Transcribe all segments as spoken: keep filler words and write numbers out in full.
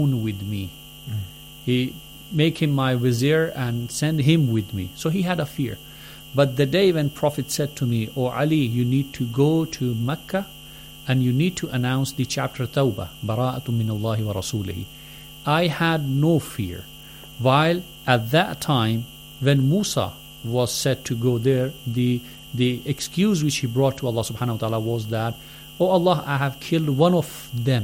with me. Mm. He make him my vizier and send him with me. So he had a fear. But the day when Prophet said to me, "Oh Ali, you need to go to Mecca and you need to announce the chapter Tawbah, Bara'atun min Allahi wa Rasulihi," I had no fear. While at that time, when Musa was said to go there, the the excuse which he brought to Allah subhanahu wa ta'ala was that, "Oh Allah, I have killed one of them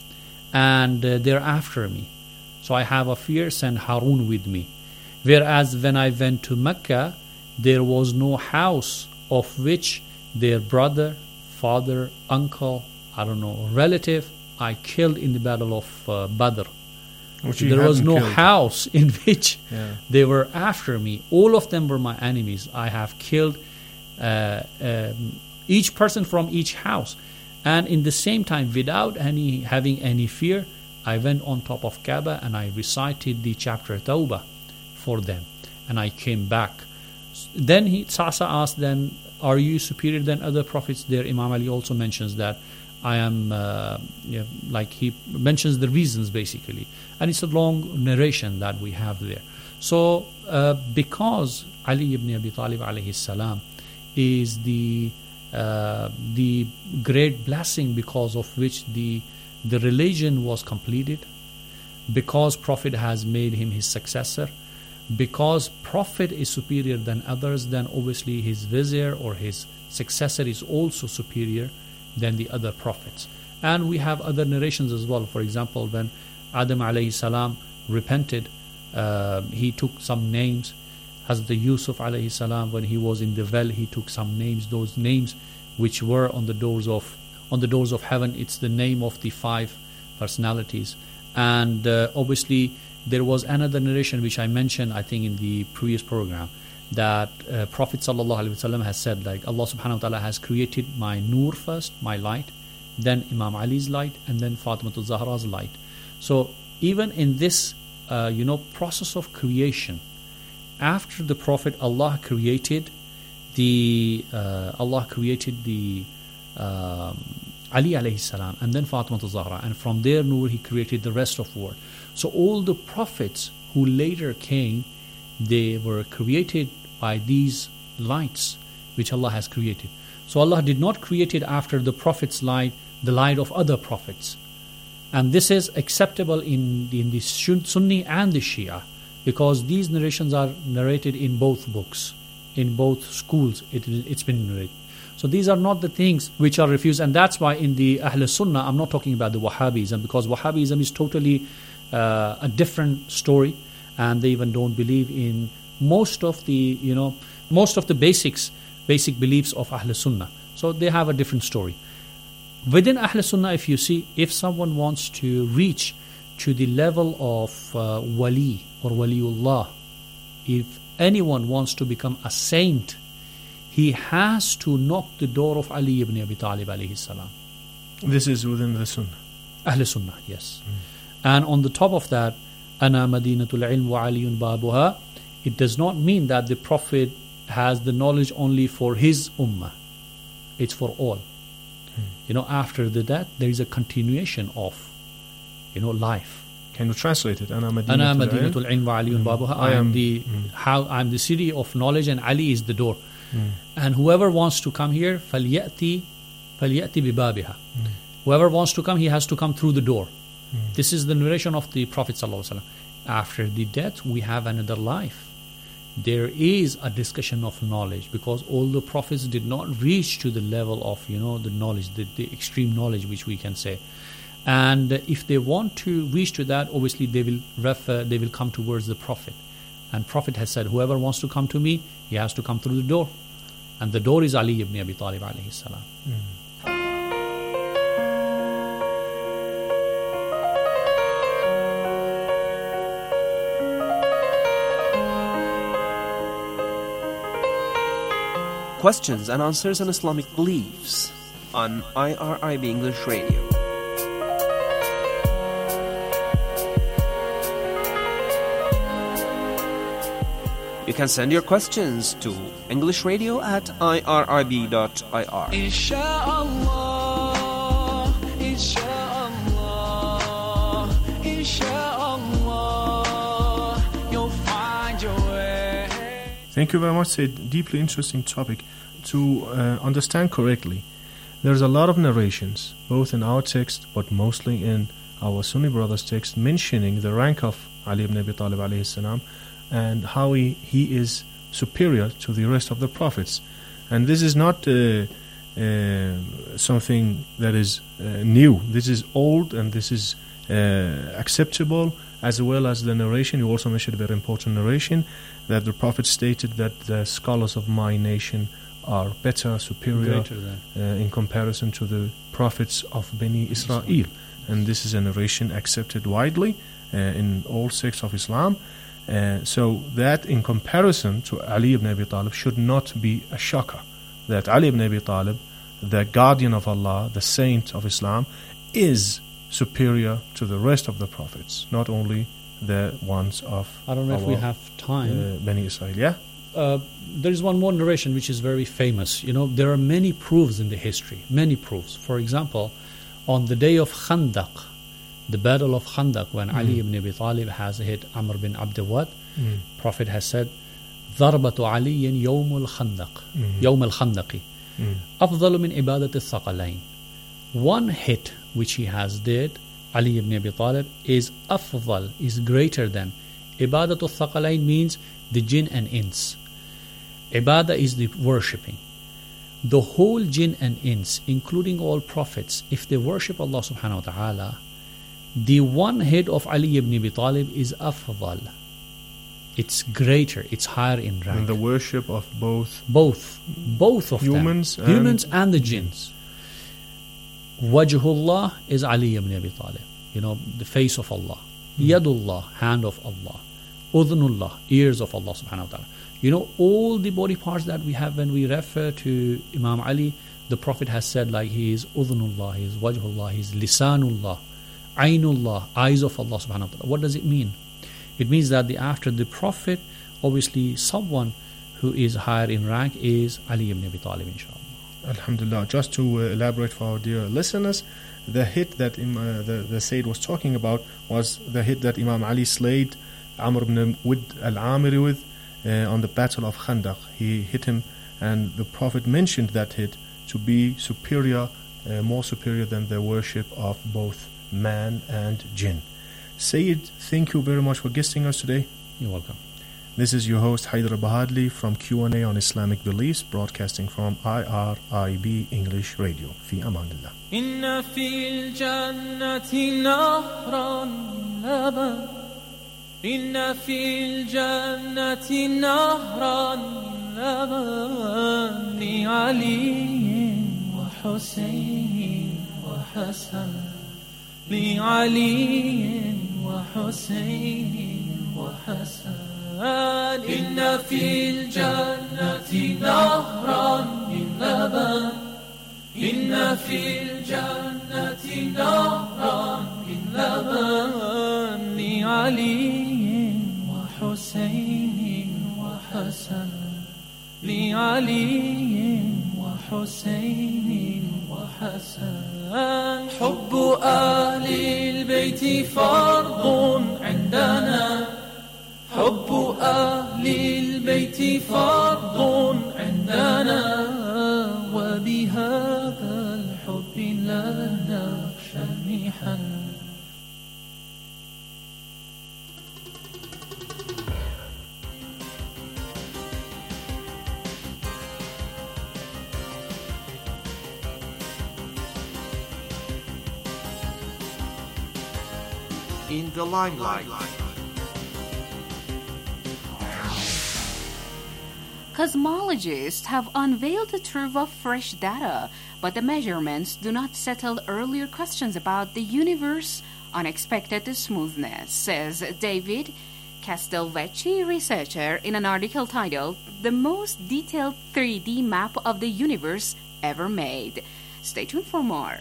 and uh, they're after me. So I have a fear, send Harun with me." Whereas when I went to Mecca, there was no house of which their brother, father, uncle, I don't know, relative, I killed in the battle of uh, Badr. Which there was no killed. house in which yeah. they were after me. All of them were my enemies. I have killed uh, um, each person from each house. And in the same time, without any having any fear, I went on top of Kaaba and I recited the chapter Tawbah for them. And I came back. Then he, Sa'sa asked them, "Are you superior than other prophets?" There Imam Ali also mentions that I am, uh, yeah, like he mentions the reasons basically. And it's a long narration that we have there. So uh, because Ali ibn Abi Talib alayhi salam is the uh, the great blessing because of which the the religion was completed, because Prophet has made him his successor, because Prophet is superior than others, then obviously his vizier or his successor is also superior than the other prophets. And we have other narrations as well. For example, when Adam alayhi salam repented, uh, he took some names. Hazrat Yusuf alayhi salam, when he was in the well, he took some names. Those names which were on the doors of on the doors of heaven, it's the name of the five personalities. And uh, obviously there was another narration which I mentioned, I think, in the previous program, that uh, Prophet sallallahu alaihi wasallam has said, like, Allah subhanahu wa ta'ala has created my nur first, my light, then Imam Ali's light, and then Fatimatul Zahra's light. So even in this uh, you know process of creation, after the Prophet, Allah created the uh, Allah created the um, Ali alayhi salam, and then Fatimatul Zahra, and from their nur he created the rest of the world. So all the prophets who later came, they were created by these lights which Allah has created. So Allah did not create it after the Prophet's light, the light of other prophets. And this is acceptable in, in the Sunni and the Shia, because these narrations are narrated in both books, in both schools it, it's been narrated. So these are not the things which are refused, and that's why in the Ahl Sunnah, I'm not talking about the Wahhabism, because Wahhabism is totally uh, a different story, and they even don't believe in most of the, you know, most of the basics, basic beliefs of Ahl Sunnah. So they have a different story. Within Ahl Sunnah, if you see, if someone wants to reach to the level of uh, wali or waliullah, if anyone wants to become a saint, he has to knock the door of Ali ibn Abi Talib alayhi salam. This is within the Sunnah. Ahl Sunnah, yes. Mm. And on the top of that, Ana Madinatul Ilm wa Aliyun Babuha, it does not mean that the Prophet has the knowledge only for his ummah. It's for all. Mm. You know, after the death, there is a continuation of, you know, life. Can you translate it? Ana Madinatul, Ana Madinatul Ilm wa Aliyun Babuha. I am the mm. how I'm the city of knowledge, and Ali is the door. Mm. And whoever wants to come here, فَلْيَأْتِ فَلْيَأْتِ بِبَابِهَا. Mm. Whoever wants to come, he has to come through the door. Mm. This is the narration of the Prophet ﷺ. After the death, we have another life. There is a discussion of knowledge, because all the prophets did not reach to the level of, you know, the knowledge, the, the extreme knowledge which we can say. And if they want to reach to that, obviously they will refer, they will come towards the Prophet. And Prophet has said, whoever wants to come to me, he has to come through the door. And the door is Ali ibn Abi Talib alayhi salam. Mm. Questions and answers on Islamic beliefs on I R I B English Radio. You can send your questions to English Radio at I R I B dot I R. Inshallah, inshallah, inshallah. Thank you very much. It's a deeply interesting topic. To uh, understand correctly, there's a lot of narrations, both in our text, but mostly in our Sunni brothers' text, mentioning the rank of Ali ibn Abi Talib alayhi salam and how he, he is superior to the rest of the prophets. And this is not uh, uh, something that is uh, new. This is old, and this is uh, acceptable, as well as the narration. You also mentioned a very important narration that the Prophet stated that the scholars of my nation are better, superior uh, in comparison to the prophets of Bani Israel. And this is a narration accepted widely uh, in all sects of Islam. Uh, so that in comparison to Ali ibn Abi Talib should not be a shocker. That Ali ibn Abi Talib, the guardian of Allah, the saint of Islam, is superior to the rest of the prophets, not only the ones of I don't know our, if we have time. Uh, Bani Israel, yeah? Uh, there is one more narration which is very famous. You know, there are many proofs in the history, many proofs. For example, on the day of Khandaq, the battle of Khandaq, when mm. Ali ibn Abi Talib has hit Amr bin Abd Wad, mm. Prophet has said, ضربة علي يوم الخندق يوم الخندق أفضل من عبادة الثقلين. One hit which he has did, Ali ibn Abi Talib, is afdal, is greater than. Ibadat al-thaqalain means the jinn and ins. Ibadah is the worshipping. The whole jinn and ins, including all prophets, if they worship Allah subhanahu wa ta'ala, the one head of Ali ibn Abi Talib is afdal. It's greater, it's higher in rank. And the worship of both both both of humans them, and humans and the jinns. Wajhullah is Ali ibn Abi Talib, you know, the face of Allah. Mm. Yadullah, hand of Allah. Udhunullah, ears of Allah subhanahu wa ta'ala. You know, all the body parts that we have when we refer to Imam Ali, the Prophet has said like he is Udhunullah, he is Wajhullah, he is Lisanullah, Ainullah, eyes of Allah subhanahu wa ta'ala. What does it mean? It means that the, after the Prophet, obviously someone who is higher in rank is Ali ibn Abi Talib, inshallah. Alhamdulillah. Just to uh, elaborate for our dear listeners, the hit that Im, uh, the, the Sayyid was talking about was the hit that Imam Ali slayed Amr ibn Wid al-Amiri with uh, on the battle of Khandaq. He hit him, and the Prophet mentioned that hit to be superior, uh, more superior than the worship of both man and jinn. Sayyid, thank you very much for guesting us today. You're welcome. This is your host Haider Bahadli from Q and A on Islamic Beliefs, broadcasting from I R I B English Radio. Fi amanillah. Inna fil jannati nahran laban. Inna fil jannati nahran laban. Li Ali wa Husayn wa Hasan. Li Ali wa Husayn wa Hasan. إن في الجنة نهرا من لبن إن في الجنة نهرا من لبن لعلي وحسين وحسن لعلي وحسين وحسن حب أهل البيت فرض عندنا حب أهل البيت فرض عندنا وبهذا الحب لا نخشى المحن. In the limelight. Cosmologists have unveiled the truth of fresh data, but the measurements do not settle earlier questions about the universe. Unexpected smoothness, says David Castelvecchi, researcher, in an article titled The Most Detailed three D Map of the Universe Ever Made. Stay tuned for more.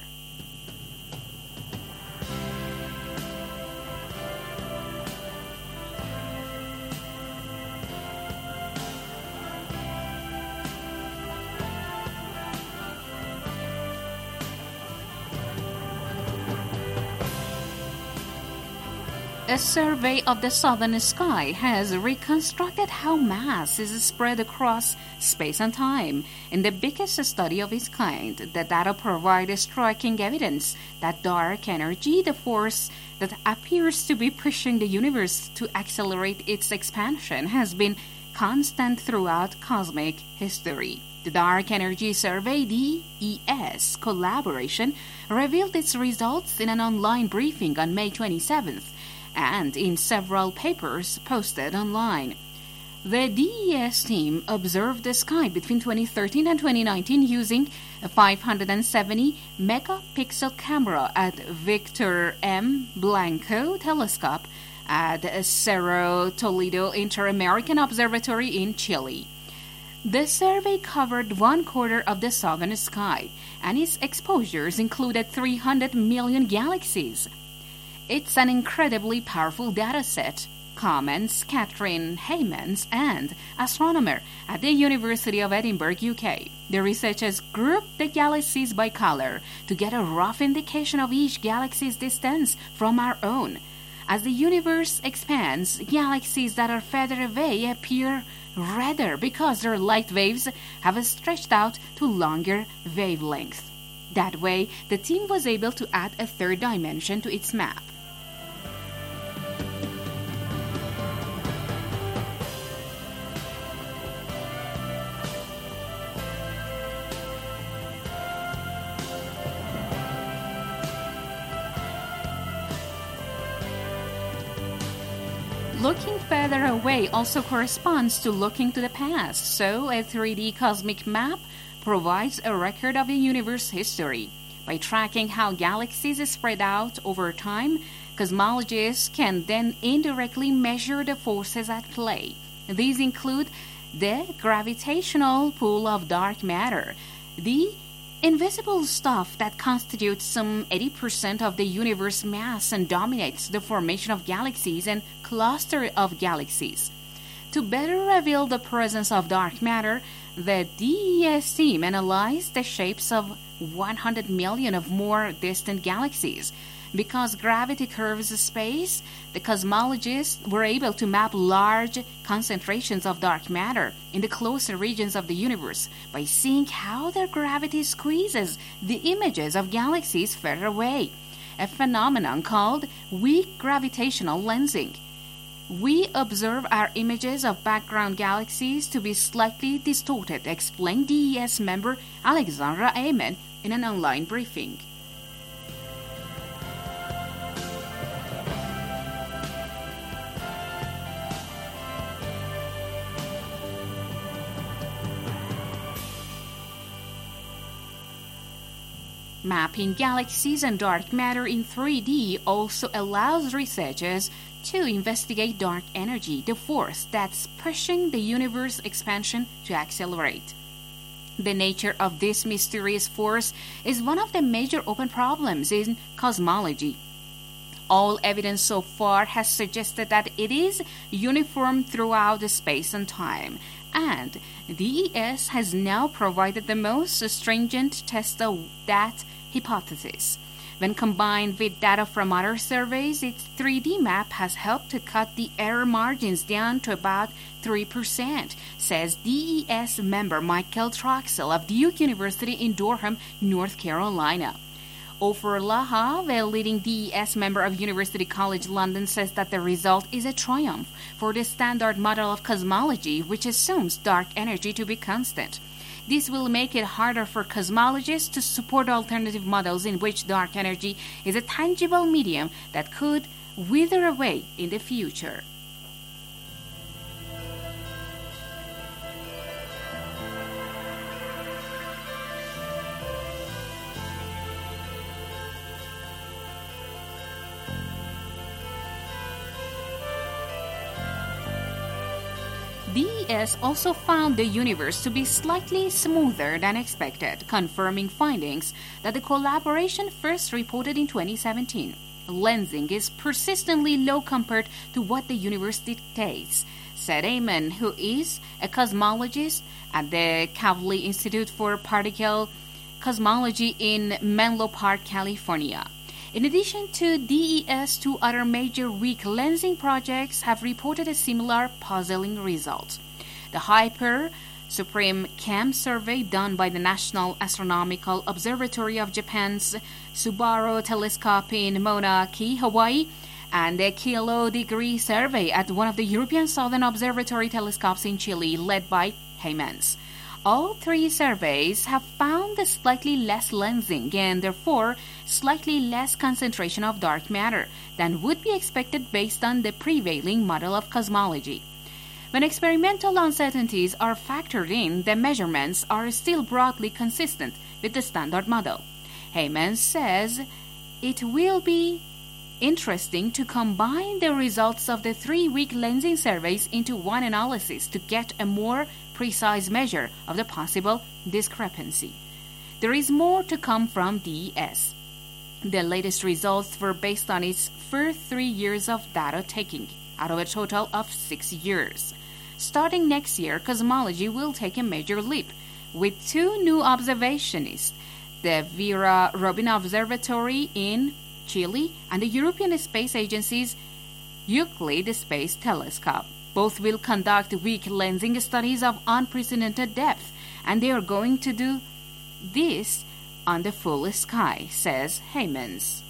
A survey of the southern sky has reconstructed how mass is spread across space and time. In the biggest study of its kind, the data provide striking evidence that dark energy, the force that appears to be pushing the universe to accelerate its expansion, has been constant throughout cosmic history. The Dark Energy Survey, D E S collaboration, revealed its results in an online briefing on May twenty-seventh and in several papers posted online. The D E S team observed the sky between twenty thirteen and twenty nineteen using a five hundred seventy megapixel camera at Victor M. Blanco Telescope at Cerro Toledo Inter-American Observatory in Chile. The survey covered one quarter of the southern sky, and its exposures included three hundred million galaxies. It's an incredibly powerful data set, comments Catherine Heymans, and astronomer at the University of Edinburgh, U K. The researchers grouped the galaxies by color to get a rough indication of each galaxy's distance from our own. As the universe expands, galaxies that are further away appear redder because their light waves have stretched out to longer wavelengths. That way, the team was able to add a third dimension to its map. Looking further away also corresponds to looking to the past, so a three D cosmic map provides a record of the universe history. By tracking how galaxies spread out over time, cosmologists can then indirectly measure the forces at play. These include the gravitational pull of dark matter, the invisible stuff that constitutes some eighty percent of the universe mass and dominates the formation of galaxies and clusters of galaxies. To better reveal the presence of dark matter, the D E S team analyzed the shapes of one hundred million of more distant galaxies. Because gravity curves space, the cosmologists were able to map large concentrations of dark matter in the closer regions of the universe by seeing how their gravity squeezes the images of galaxies further away, a phenomenon called weak gravitational lensing. We observe our images of background galaxies to be slightly distorted, explained D E S member Alexandra Amen in an online briefing. Mapping galaxies and dark matter in three D also allows researchers to investigate dark energy, the force that's pushing the universe expansion to accelerate. The nature of this mysterious force is one of the major open problems in cosmology. All evidence so far has suggested that it is uniform throughout space and time, and D E S has now provided the most stringent test of that hypothesis. When combined with data from other surveys, its three D map has helped to cut the error margins down to about three percent, says D E S member Michael Troxell of Duke University in Durham, North Carolina. Ofer Lahav, a leading D E S member of University College London, says that the result is a triumph for the standard model of cosmology, which assumes dark energy to be constant. This will make it harder for cosmologists to support alternative models in which dark energy is a tangible medium that could wither away in the future. D E S also found the universe to be slightly smoother than expected, confirming findings that the collaboration first reported in twenty seventeen. Lensing is persistently low compared to what the universe dictates, said Amen, who is a cosmologist at the Kavli Institute for Particle Cosmology in Menlo Park, California. In addition to D E S, two other major weak lensing projects have reported a similar puzzling result. The Hyper Supreme Cam survey done by the National Astronomical Observatory of Japan's Subaru Telescope in Mauna Kea, Hawaii, and the Kilo Degree survey at one of the European Southern Observatory telescopes in Chile, led by Heymans. All three surveys have found a slightly less lensing and therefore slightly less concentration of dark matter than would be expected based on the prevailing model of cosmology. When experimental uncertainties are factored in, the measurements are still broadly consistent with the standard model. Heymans says it will be interesting to combine the results of the three week lensing surveys into one analysis to get a more precise measure of the possible discrepancy. There is more to come from D E S. The latest results were based on its first three years of data taking, out of a total of six years. Starting next year, cosmology will take a major leap, with two new observationists, the Vera Rubin Observatory in Chile and the European Space Agency's Euclid Space Telescope. Both will conduct weak lensing studies of unprecedented depth, and they are going to do this on the full sky, says Heymans.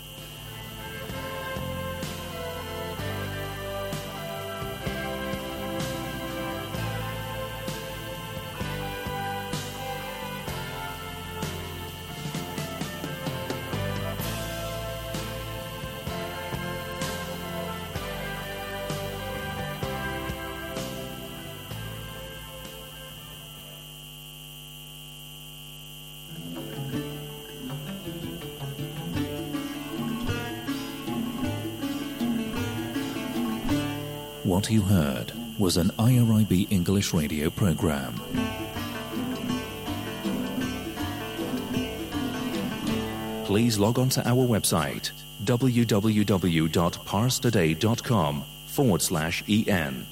What you heard was an I R I B English radio program. Please log on to our website www.parstoday.com forward slash en.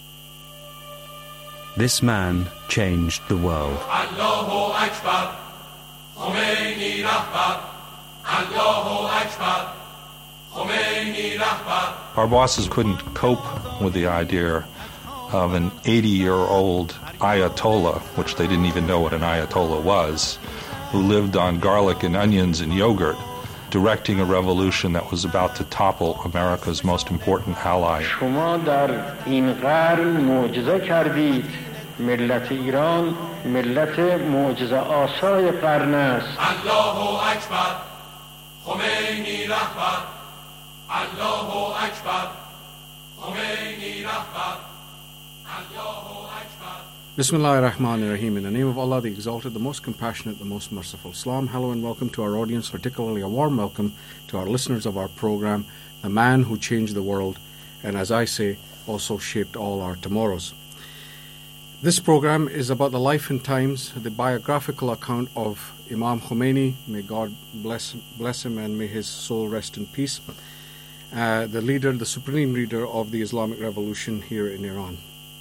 This man changed the world. Allahu Akbar, Khomeini Rahbar, Allahu Akbar, Khomeini Rahbar. Our bosses couldn't cope with the idea of an eighty-year-old Ayatollah, which they didn't even know what an Ayatollah was, who lived on garlic and onions and yogurt, directing a revolution that was about to topple America's most important ally. شما در این قرن معجزه کردید. ملت ایران ملت معجزه آسای قرن است. Allahu Akbar, Khomeini Rahbar, Allahu Akbar, Khomeini Rahbar, Allahu Akbar. Bismillahir Rahmanir Rahim. In the name of Allah, the Exalted, the Most Compassionate, the Most Merciful. Salam, hello and welcome to our audience, particularly a warm welcome to our listeners of our program, The Man Who Changed the World, and as I say, also shaped all our tomorrows. This program is about the life and times, the biographical account of Imam Khomeini, may God bless, bless him and may his soul rest in peace, uh, the leader, the supreme leader of the Islamic Revolution here in Iran.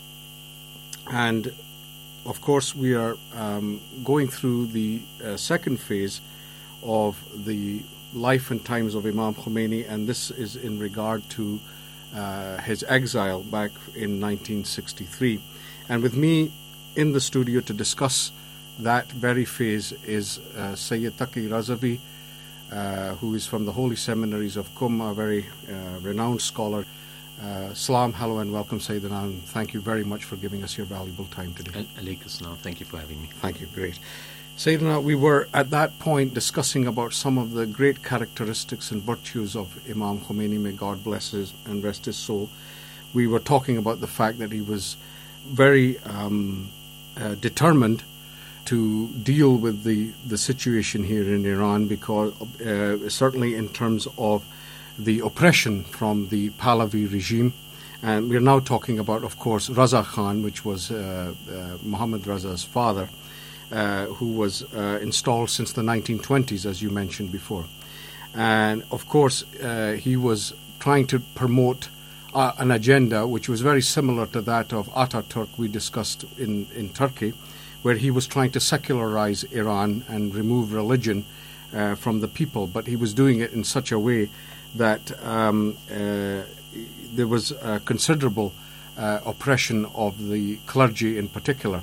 And of course, we are um, going through the uh, second phase of the life and times of Imam Khomeini, and this is in regard to uh, his exile back in nineteen sixty-three. And with me in the studio to discuss that very phase is uh, Sayyid Taqi Razavi, uh, who is from the Holy Seminaries of Qum, a very uh, renowned scholar. Uh, Salam, hello and welcome, Sayyidina, and thank you very much for giving us your valuable time today. Alaykum salam. Thank you for having me. Thank you, great. Sayyidina, we were at that point discussing about some of the great characteristics and virtues of Imam Khomeini, may God bless his and rest his soul. We were talking about the fact that he was very um, uh, determined to deal with the, the situation here in Iran, because uh, certainly in terms of the oppression from the Pahlavi regime. And we're now talking about, of course, Raza Khan, which was uh, uh, Muhammad Raza's father, uh, who was uh, installed since the nineteen twenties, as you mentioned before. And, of course, uh, he was trying to promote uh, an agenda which was very similar to that of Ataturk we discussed in, in Turkey, where he was trying to secularize Iran and remove religion uh, from the people, but he was doing it in such a way that um, uh, there was a considerable uh, oppression of the clergy in particular.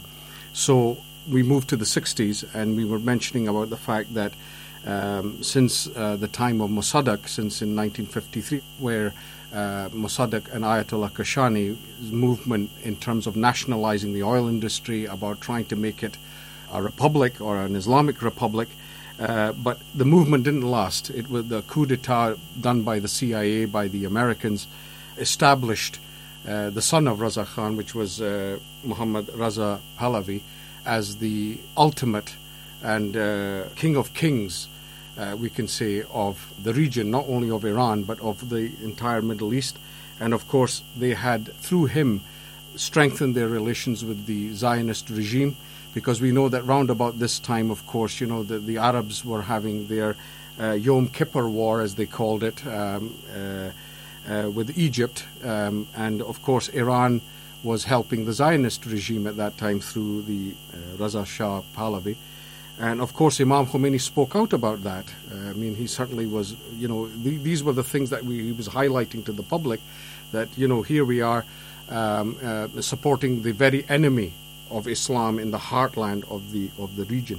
So we moved to the sixties, and we were mentioning about the fact that um, since uh, the time of Mossadegh, since in nineteen fifty-three, where uh, Mossadegh and Ayatollah Kashani's movement in terms of nationalizing the oil industry, about trying to make it a republic or an Islamic republic, uh, but the movement didn't last. It was the coup d'etat done by the C I A, by the Americans, established uh, the son of Raza Khan, which was uh, Muhammad Raza Pahlavi, as the ultimate and uh, king of kings, uh, we can say, of the region, not only of Iran, but of the entire Middle East. And of course, they had, through him, strengthened their relations with the Zionist regime, because we know that round about this time, of course, you know, the, the Arabs were having their uh, Yom Kippur War, as they called it, um, uh, uh, with Egypt. Um, and of course, Iran was helping the Zionist regime at that time through the uh, Raza Shah Pahlavi. And of course, Imam Khomeini spoke out about that. Uh, I mean, he certainly was, you know, th- these were the things that we, he was highlighting to the public, that, you know, here we are um, uh, supporting the very enemy of Islam in the heartland of the of the region.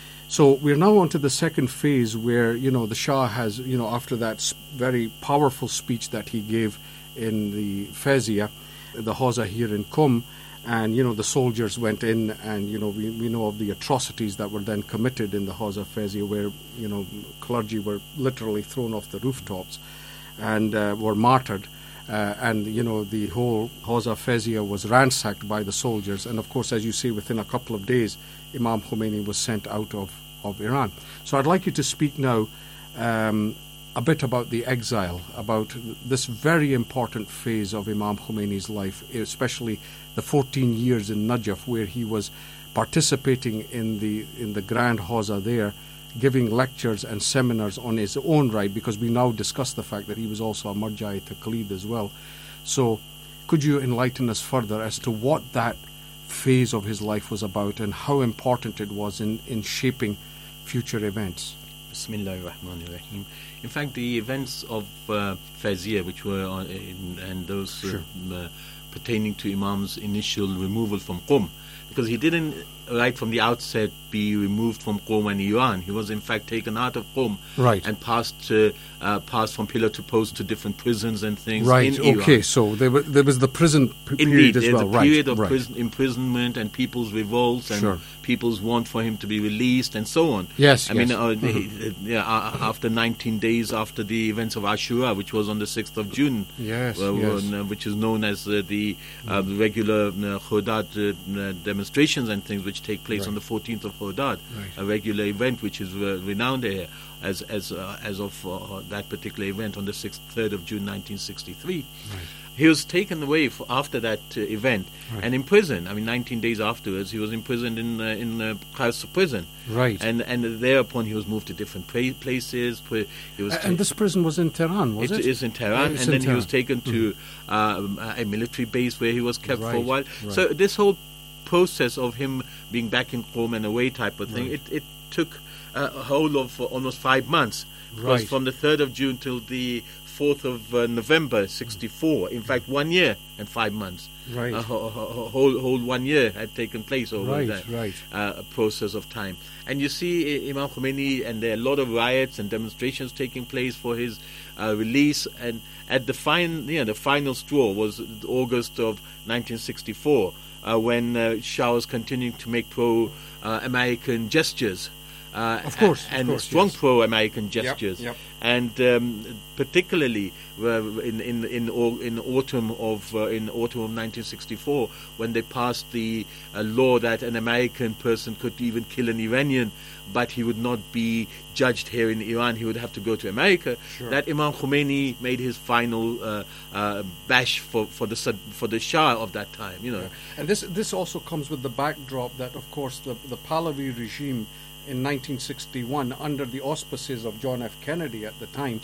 So we're now on to the second phase where, you know, the Shah has, you know, after that sp- very powerful speech that he gave in the Fezia, the Hawza here in Qom, and, you know, the soldiers went in, and, you know, we, we know of the atrocities that were then committed in the Hawza Fezia, where, you know, clergy were literally thrown off the rooftops and uh, were martyred. Uh, and, you know, the whole Hawza Fezia was ransacked by the soldiers. And, of course, as you say, within a couple of days, Imam Khomeini was sent out of, of Iran. So I'd like you to speak now um, a bit about the exile, about this very important phase of Imam Khomeini's life, especially the fourteen years in Najaf, where he was participating in the in the Grand Hawza there, giving lectures and seminars on his own right, because we now discuss the fact that he was also a Marja'i Taqlid as well. So could you enlighten us further as to what that phase of his life was about and how important it was in, in shaping future events? Bismillahirrahmanirrahim. In fact, the events of uh, Fezia, which were on, in, and those sure. uh, uh, pertaining to Imam's initial removal from Qom, because he didn't right from the outset be removed from Qom and Iran. He was in fact taken out of Qom right. and passed uh, uh, passed from pillar to post to different prisons and things right. in Iran. Okay, so there, were, there was the prison p- Indeed, period as well. Indeed, the period right. of right. prison, imprisonment and people's revolts and sure. people's want for him to be released and so on. Yes, I yes. mean, uh, mm-hmm. he, yeah, uh, after nineteen days after the events of Ashura, which was on the sixth of June, yes, uh, yes. uh, which is known as uh, the uh, mm-hmm. regular uh, Khodad uh, demonstrations and things which take place right. on the fourteenth of Khodad, right. a regular event which is uh, renowned here as as uh, as of uh, that particular event on the sixth, third of June, nineteen sixty-three. Right. He was taken away for, after that uh, event right. and imprisoned. I mean, nineteen days afterwards, he was imprisoned in uh, in uh, Kars prison. Right. And and thereupon he was moved to different pra- places. He was uh, and this prison was in Tehran, was it? It is in Tehran. It's and in then Tehran. he was taken to mm-hmm. um, a military base where he was kept right. for a while. Right. So this whole process of him being back in Qom and away type of thing, right. it, it took uh, a whole of uh, almost five months. It right. was from the third of June till the fourth of uh, November, sixty-four. In fact, one year and five months. Right. A whole, whole, whole one year had taken place over right, that right. uh, process of time. And you see Imam Khomeini, and there are a lot of riots and demonstrations taking place for his uh, release. And at the fine, you know, the final straw was August of nineteen sixty-four, uh, when uh, Shah was continuing to make pro-American uh, gestures. Uh, of course, and of course, strong yes. pro-American gestures, yep, yep. and um, particularly uh, in in in, in autumn of uh, in autumn of nineteen sixty-four, when they passed the uh, law that an American person could even kill an Iranian, but he would not be judged here in Iran. He would have to go to America. Sure. That Imam Khomeini made his final uh, uh, bash for, for the for the Shah of that time. You know, yeah. And this this also comes with the backdrop that, of course, the the Pahlavi regime in nineteen sixty-one, under the auspices of John F. Kennedy at the time,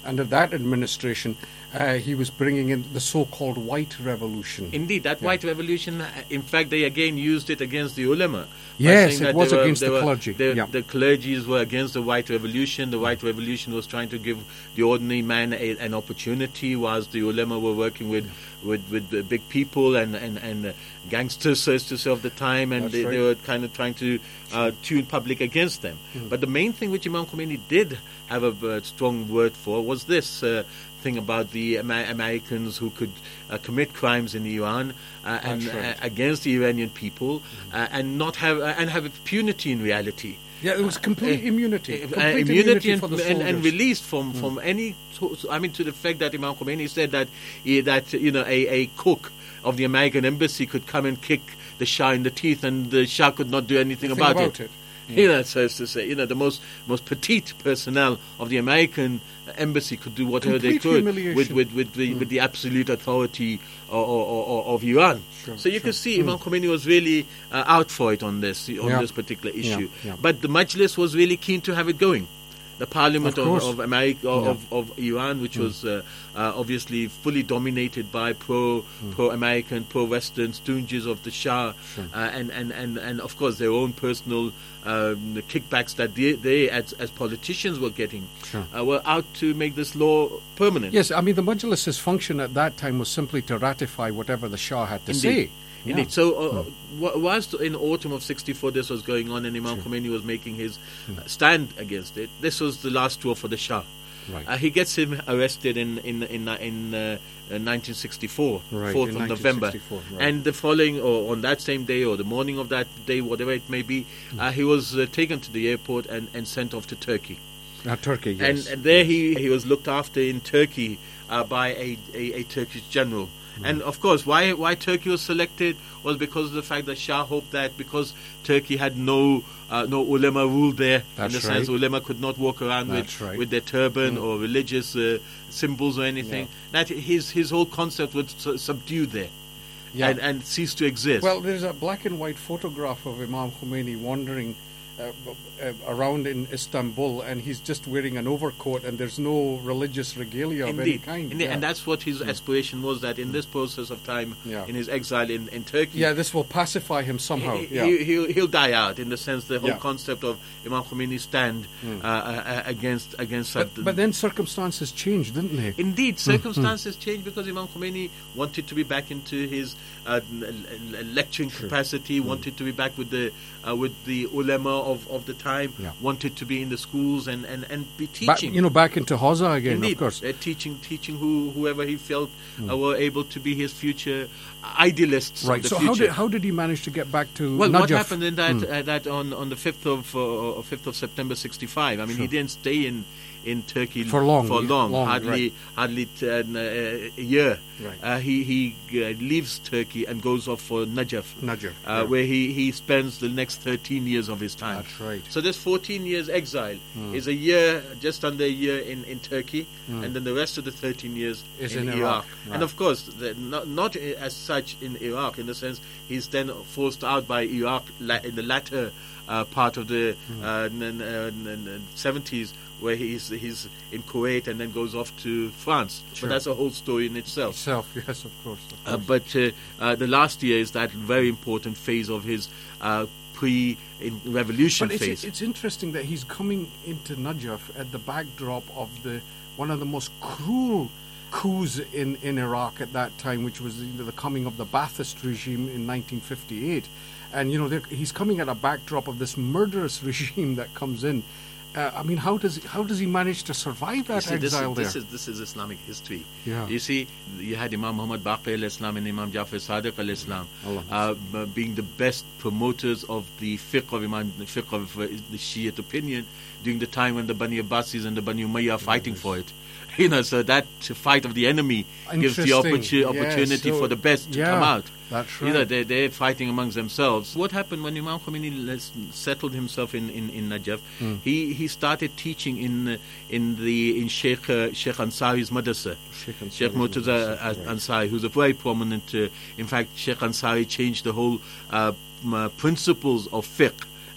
under that administration, uh, he was bringing in the so-called White Revolution. Indeed, that Yeah. White Revolution, uh, in fact, they again used it against the ulama. by Yes, saying it that was they were- against they the were- clergy. The, Yeah. the clergies were against the White Revolution. The White Revolution was trying to give the ordinary man a, an opportunity, whilst the ulama were working with, with, with the big people and, and, and uh, gangsters, so as to say, of the time, and That's they, right. they were kind of trying to uh, tune public against them. Mhm. But the main thing which Imam Khomeini did have a uh, strong word for was this uh, thing about the Ama- Americans who could uh, commit crimes in Iran uh, and That's right. uh, against the Iranian people uh, and not have uh, and have impunity in reality. Yeah, it was complete Uh, immunity. uh, Complete immunity, immunity and, for the and, and soldiers. released from, Mm. from any. To, I mean, to the fact that Imam Khomeini said that he, that you know a, a cook of the American embassy could come and kick the Shah in the teeth, and the Shah could not do anything Nothing about, about it. it. You know, so as to say, you know, the most most petite personnel of the American embassy could do whatever Complete they could humiliation. with with with the, Mm. with the absolute authority o- o- o- of Iran. Sure, so you sure. can see Mm. Imam Khomeini was really uh, out for it on this on Yeah. this particular Yeah, issue. yeah. But the Majlis was really keen to have it going. The Parliament Of of, course. of America Yeah. of, of Iran, which Mm. was uh, uh, obviously fully dominated by pro pro American, pro Western stooges of the Shah, Sure. uh, and, and, and, and of course their own personal um, kickbacks that they, they as, as politicians were getting, Sure. uh, were out to make this law permanent. Yes, I mean, the Majlis's function at that time was simply to ratify whatever the Shah had to Indeed. say. Indeed. Yeah. So, uh, wh- whilst in autumn of sixty-four this was going on and Imam Khomeini was making his uh, stand against it, this was the last straw for the Shah. Right. Uh, he gets him arrested in in in, in uh, uh, nineteen sixty-four, Right, fourth in of November, nineteen sixty-four, right. and the following or on that same day or the morning of that day, whatever it may be, uh, he was uh, taken to the airport and, and sent off to Turkey. Uh, Turkey, yes. And, and there he, he was looked after in Turkey uh, by a, a, a Turkish general. And of course, why why Turkey was selected was because of the fact that Shah hoped that because Turkey had no uh, no ulema rule there, That's in the right. sense ulema could not walk around That's with, right. with their turban Mm. or religious uh, symbols or anything, that his his whole concept would su- subdue there Yeah. and, and cease to exist. Well, there's a black and white photograph of Imam Khomeini wandering uh, uh, around in Istanbul, and he's just wearing an overcoat, and there's no religious regalia of any Indeed, kind. Indeed. Yeah. And that's what his aspiration was, that in this process of time, Yeah. in his exile in, in Turkey, Yeah, this will pacify him somehow. He, yeah. he, he'll, he'll die out in the sense the whole Yeah. concept of Imam Khomeini's stand Mm. uh, uh, against against but, Saddam. but then circumstances changed, didn't they? Indeed, circumstances changed because Imam Khomeini wanted to be back into his uh, l- l- lecturing capacity, wanted to be back with the uh, with the ulama of, of the time, Yeah. wanted to be in the schools and, and, and be Back, teaching. you know, back into Hawza again, Indeed, of course. uh, teaching, teaching who whoever he felt Mm. uh, were able to be his future idealists. of Right. the So future. how did how did he manage to get back to Well, Najaf? what happened in that Mm. uh, that on, on the fifth of uh, fifth of September sixty-five? I mean, he Sure. didn't stay in, in Turkey For long, for yeah, long, long, hardly right. hardly t- uh, a year. Right. Uh, he he uh, leaves Turkey and goes off for Najaf, Najaf, uh, yeah. where he, he spends the next thirteen years of his time. That's right. So this fourteen years exile Mm. is a year, just under a year in, in Turkey, Mm. and then the rest of the thirteen years Is in, in Iraq. Iraq, And right. of course, the, not, not as such in Iraq, in the sense he's then forced out by Iraq la- in the latter uh, part of the Mm. uh, n- n- n- n- seventies, where he's he's in Kuwait and then goes off to France. Sure. But that's a whole story in itself. Itself, yes, of course. Of Uh, course. but uh, uh, the last year is that very important phase of his uh, pre-revolution But it's, phase. it's interesting that he's coming into Najaf at the backdrop of the one of the most cruel coups in, in Iraq at that time, which was you know, the coming of the Ba'athist regime in nineteen fifty-eight. And, you know, they're- he's coming at a backdrop of this murderous regime that comes in. Uh, I mean, how does how does he manage to survive that You see, this, exile is, there? this is this is Islamic history. Yeah. You see, you had Imam Muhammad Baqir al-Islam and Imam Jafar Sadiq al-Islam Allah. uh, b- being the best promoters of the fiqh of Imam, the fiqh of uh, the Shiite opinion during the time when the Bani Abbasis and the Bani Umayyah are fighting for it. You know, so that fight of the enemy gives the Interesting. opportu- Yes, opportunity so- for the best to yeah, come out. that's You know, right. they're, they're fighting amongst themselves. What happened when Imam Khomeini les- settled himself in, in, in Najaf? Mm. He he started teaching in uh, in the in Sheikh uh, Sheikh Ansari's madrasa. Sheikh Ansari's Sheikh Murtaza madrasa, uh, right. Ansari, who's a very prominent. Uh, in fact, Sheikh Ansari changed the whole uh, m- uh, principles of fiqh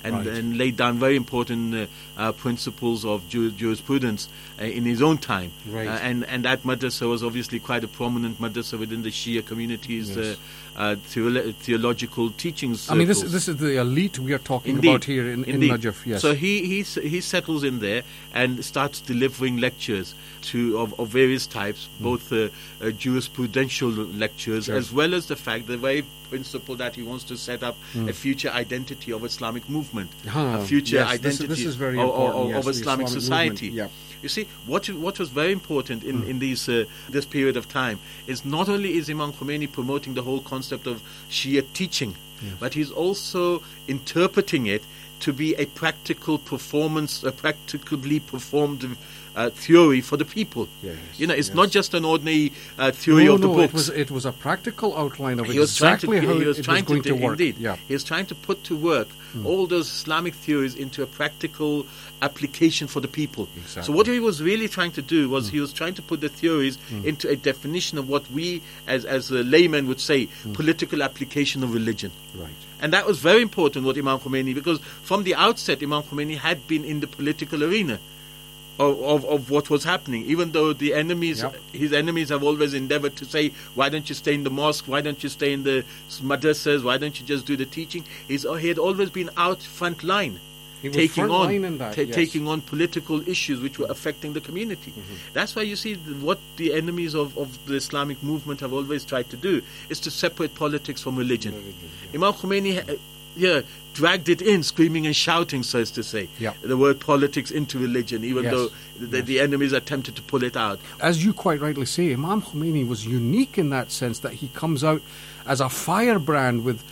and, Right. and laid down very important uh, uh, principles of ju- jurisprudence uh, in his own time. Right. Uh, and, and that madrasa was obviously quite a prominent madrasa within the Shia community's Yes. uh, uh, theolo- theological teachings. I mean, this circles. this is the elite we are talking Indeed. about here in, in Indeed. Najaf. Yes. So he, he s- he settles in there and starts delivering lectures to of, of various types, Mm. both uh, uh, jurisprudential lectures Sure. as well as the fact, the very principle that he wants to set up Mm. a future identity of Islamic movement, Ah, a future yes, this is- identity this is very of, important, of, yes, of the Islamic, Islamic society. movement, You see, what what was very important in, in these uh, this period of time is not only is Imam Khomeini promoting the whole concept of Shia teaching, Yes. but he's also interpreting it to be a practical performance, a practically performed uh, theory for the people. Yes, You know, it's yes. not just an ordinary uh, theory no, of the no, books. it was it was a practical outline of He was exactly trying to, how he was it trying was going to, to, do- work. Indeed, Yeah. he was trying to put to work Mm. all those Islamic theories into a practical application for the people. Exactly. So what he was really trying to do was Mm. he was trying to put the theories Mm. into a definition of what we, as as a layman, would say, Mm. political application of religion. Right. And that was very important, what Imam Khomeini, because from the outset, Imam Khomeini had been in the political arena of, of, of what was happening, even though the enemies, Yep. his enemies have always endeavored to say, why don't you stay in the mosque, why don't you stay in the madrasas, why don't you just do the teaching? He's, he had always been out front line. He was Taking front on, line in that, ta- yes. taking on political issues which were affecting the community. That's why you see th- what the enemies of, of the Islamic movement have always tried to do is to separate politics from religion. Imam Khomeini, uh, yeah, dragged it in, screaming and shouting, so as to say, Yeah. the word politics into religion, even Yes. though the, the enemies attempted to pull it out. As you quite rightly say, Imam Khomeini was unique in that sense that he comes out as a firebrand with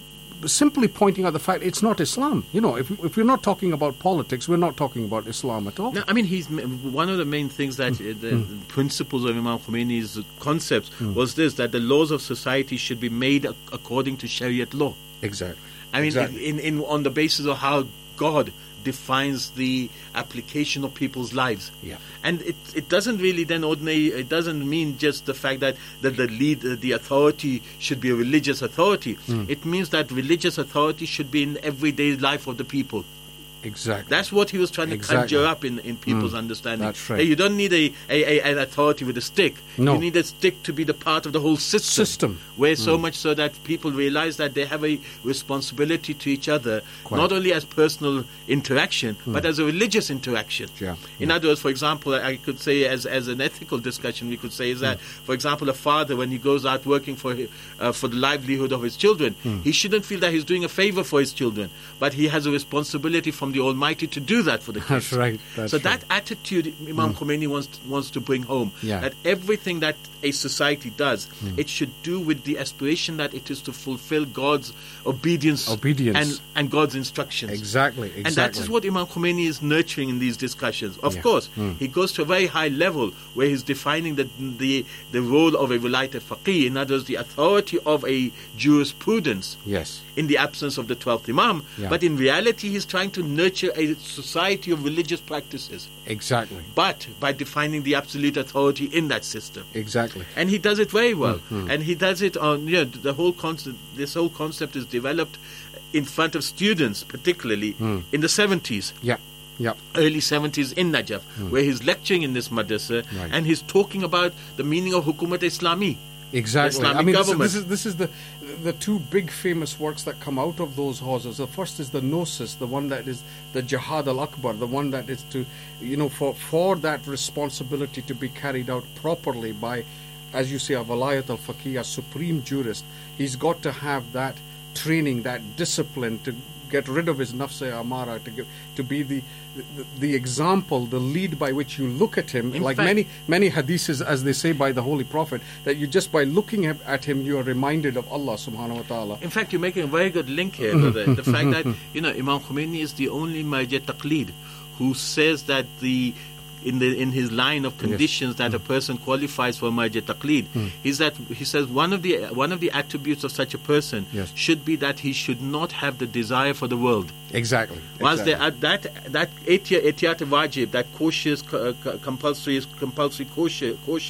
simply pointing out the fact it's not Islam. You know, if, if we're not talking about politics, we're not talking about Islam at all. No, I mean, he's one of the main things that uh, the, Mm. the principles of Imam Khomeini's concepts Mm. was this: that the laws of society should be made ac- according to Shariat law. Exactly. I mean, Exactly. in, in on the basis of how God defines the application of people's lives. Yeah. And it it doesn't really then ordinary. It doesn't mean just the fact that, that the lead, uh, the authority should be a religious authority. Mm. It means that religious authority should be in everyday life of the people. Exactly. That's what he was trying to Exactly. conjure up in, in people's Mm. understanding. That's right. Hey, you don't need a, a, a an authority with a stick. No. You need a stick to be the part of the whole system. System. Where so Mm. much so that people realize that they have a responsibility to each other, Quite. not only as personal interaction, Mm. but as a religious interaction. Yeah. In Yeah. other words, for example, I could say as, as an ethical discussion, we could say is that, Mm. for example, a father, when he goes out working for hi- uh, for the livelihood of his children, Mm. he shouldn't feel that he's doing a favor for his children, but he has a responsibility from the Almighty to do that for the kids. That's right. That's so right. that attitude Imam Mm. Khomeini wants wants to bring home, Yeah. that everything that a society does, Mm. it should do with the aspiration that it is to fulfill God's obedience, Obedience. and, and God's instructions. Exactly. Exactly. And that is what Imam Khomeini is nurturing in these discussions. Of Yeah. course, Mm. he goes to a very high level where he's defining the the, the role of a Wilayat al-Faqih, in other words, the authority of a jurisprudence Yes. in the absence of the twelfth Imam. Yeah. But in reality, he's trying to nurture a society of religious practices, Exactly. but by defining the absolute authority in that system. Exactly. And he does it very well. Mhm. And he does it on, you know, the whole concept, this whole concept is developed in front of students, particularly Mm. in the seventies. Yeah. Yeah. Early seventies in Najaf, Mm. where he's lecturing in this madrasa, Right. and he's talking about the meaning of Hukumat Islami. Exactly. Islamic I mean, this is, government. this is this is the the two big famous works that come out of those houses. The first is the Gnosis, the one that is the Jihad al-Akbar, the one that is to, you know, for for that responsibility to be carried out properly by, as you say, a Walayat al-Faqih, a supreme jurist. He's got to have that training, that discipline to get rid of his nafs amara, to get, to be the, the the example, the lead by which you look at him. In like fact- many many hadiths, as they say by the Holy Prophet, that you just by looking at, at him, you are reminded of Allah subhanahu wa ta'ala. In fact, you're making a very good link here, brother. The fact that, you know, Imam Khomeini is the only Marja Taqlid who says that the in the in his line of conditions that a person qualifies for Marja Taqlid Mm. is that he says one of the one of the attributes of such a person Yes. should be that he should not have the desire for the world. Exactly. Whilst exactly. there, uh, that that etiyat wajib, that cautious, uh, compulsory compulsory caution, caution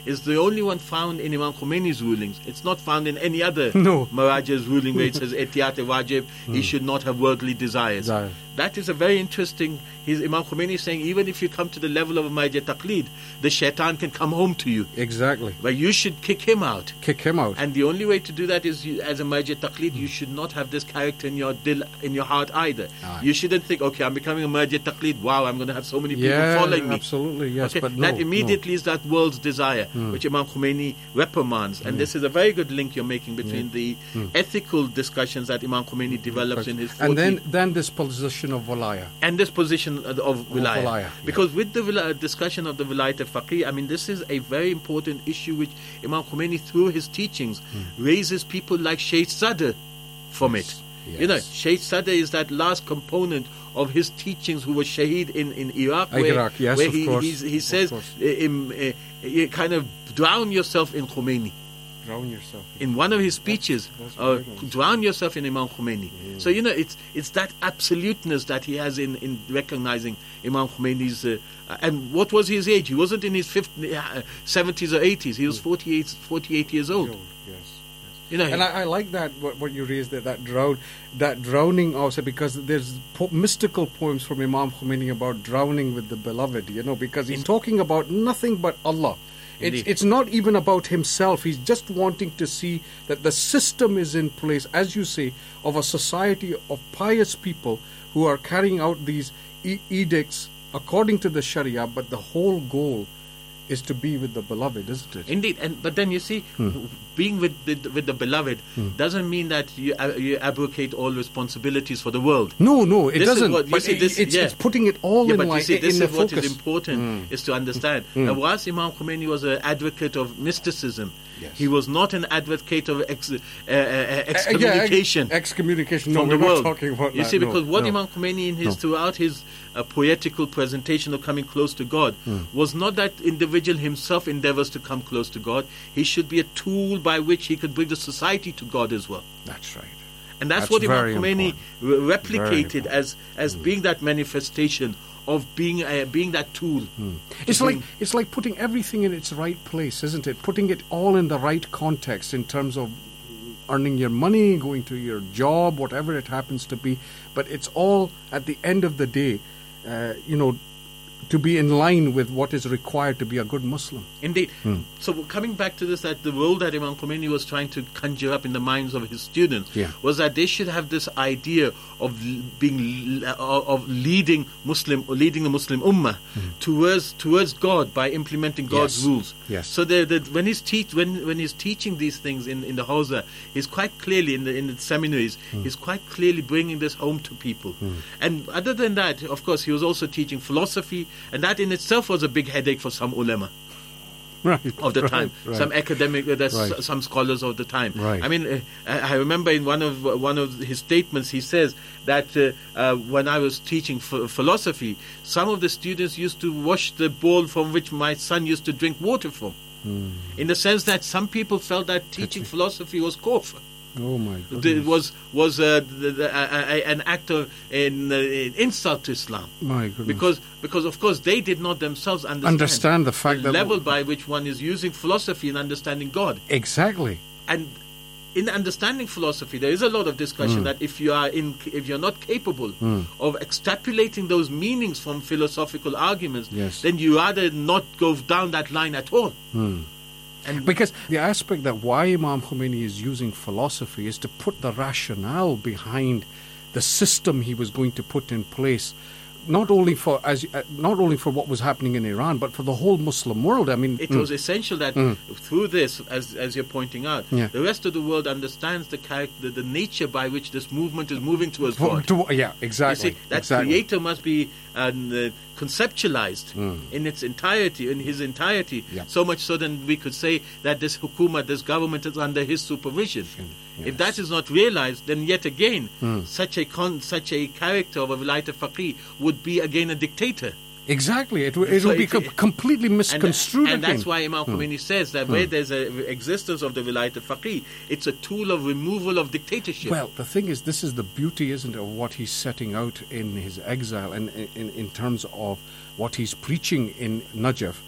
is the only one found in Imam Khomeini's rulings. It's not found in any other No. Maharaja's ruling where it says Etiyat wajib, he should not have worldly desires. Desire. That is a very interesting. His Imam Khomeini is saying, even if you come to the level of a Maharaja Taqlid, the shaitan can come home to you. Exactly. But you should kick him out. Kick him out. And the only way to do that is, you, as a Maharaja Taqlid, you should not have this character in your dil, in your heart either. Aye. You shouldn't think, okay, I'm becoming a Maharaja Taqlid. Wow, I'm going to have so many people Yeah, following me. absolutely, yes, Okay, but no, that immediately no. is that world's desire, Mm. which Imam Khomeini reprimands. And Mm. this is a very good link you're making between Yeah. the Mm. ethical discussions that Imam Khomeini develops in his forty And then, then this position of Walaya. and this position of of wilayah. wilayah, yeah. Because with the wilayah, discussion of the wilayat al-faqih, I mean, this is a very important issue which Imam Khomeini, through his teachings, raises people like Shaykh Sadr from it. Yes. You know, Shaykh Sadr is that last component of his teachings who was shaheed in, in Iraq, where, Iraq, yes, where of he, course, he's, he of says, course. uh, um, uh, you kind of drown yourself in Khomeini. Drown yourself. In one of his speeches, that's uh, very nice. drown yourself in Imam Khomeini. So you know, it's it's that absoluteness that he has in, in recognizing Imam Khomeini's. Uh, uh, and what was his age? He wasn't in his fifties, uh, seventies or eighties. He was forty-eight, forty-eight years old. Yes. You know, And I, I like that what, what you raised there, that drown, that drowning also, because there's po- mystical poems from Imam Khomeini about drowning with the beloved. You know, because he's talking about nothing but Allah. It's, Indeed. it's not even about himself. He's just wanting to see that the system is in place, as you say, of a society of pious people who are carrying out these e- edicts according to the Sharia, but the whole goal is to be with the beloved, isn't it? Indeed, and but then you see, Hmm. being with the, with the beloved Hmm. doesn't mean that you uh, you abrogate all responsibilities for the world. No, no, it This is doesn't. what- you But see, this- it's, yeah. it's putting it all yeah, in but line, you see, this in is the what focus. is important Mm. is to understand. Mm. And whilst Imam Khomeini was an advocate of mysticism, Yes. he was not an advocate of ex, uh, uh, Uh, yeah, excommunication. ex- excommunication. No, from we're the not world. talking about you that. see, no, because what no. Imam Khomeini, in his No. throughout his uh, poetical presentation of coming close to God, Mm. was not that individual himself endeavors to come close to God. He should be a tool by which he could bring the society to God as well. That's right. And that's, That's what Imam very Khomeini important. re- replicated as as being that manifestation of being uh, being that tool. Hmm. It's like it's like putting everything in its right place, isn't it? Putting it all in the right context in terms of earning your money, going to your job, whatever it happens to be. But it's all at the end of the day, uh, you know, to be in line with what is required to be a good Muslim. Indeed. Hmm. So coming back to this, that the role that Imam Khomeini was trying to conjure up in the minds of his students Yeah. was that they should have this idea of l- being l- of of leading Muslim, or leading the Muslim Ummah towards towards God by implementing God's Yes. rules. Yes. So the, the, when he's teach when when he's teaching these things in, in the Hawza, he's quite clearly in the in the seminaries, he's quite clearly bringing this home to people. And other than that, of course, he was also teaching philosophy, and that in itself was a big headache for some ulama Right. of the right, time, right. some academic, uh, there's Right. s- some scholars of the time. Right. I mean, uh, I I remember in one of one of his statements, he says that uh, uh, when I was teaching ph- philosophy, some of the students used to wash the bowl from which my son used to drink water from. In the sense that some people felt that teaching philosophy was kufr. Oh my It goodness. was was uh, the, the, uh, uh, an act of an uh, insult to Islam. My goodness. Because, because of course, they did not themselves understand, Understand the fact that- level by which one is using philosophy in understanding God. Exactly. And in understanding philosophy, there is a lot of discussion Mm. that if you are in, if you're not capable Mm. of extrapolating those meanings from philosophical arguments, Yes. then you rather not go down that line at all. Hmm. And Because the aspect that why Imam Khomeini is using philosophy is to put the rationale behind the system he was going to put in place, not only for as uh, not only for what was happening in Iran, but for the whole Muslim world. I mean, it mm, was essential that Mm. through this, as as you're pointing out, Yeah. the rest of the world understands the character, the nature by which this movement is moving towards for- God. to- yeah, exactly. You see, that exactly. creator must be um, uh, conceptualized Mm. in its entirety, in his entirety. Yeah. So much so that we could say that this hukuma, this government, is under his supervision. If that is not realized, then yet again, Mm. such a con- such a character of a Vilayat al-Faqih would be again a dictator. Exactly. It, will- it So will be it- com- completely And, misconstrued and that's again. why Imam Hmm. Khomeini says that Hmm. where there's an existence of the Vilayat al-Faqih, it's a tool of removal of dictatorship. Well, the thing is, this is the beauty, isn't it, of what he's setting out in his exile and in, in terms of what he's preaching in Najaf.